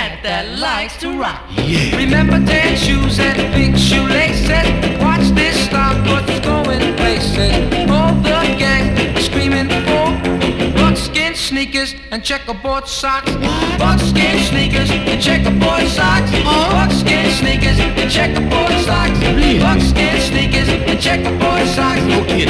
cat that likes to rock. Yeah. Remember tan shoes and pink shoelaces. Watch this stop, what's going places. All the gang screaming for buckskin sneakers and checkerboard socks. Buckskin sneakers and checkerboard socks. Buckskin sneakers and checkerboard socks. Buckskin sneakers and checkerboard socks.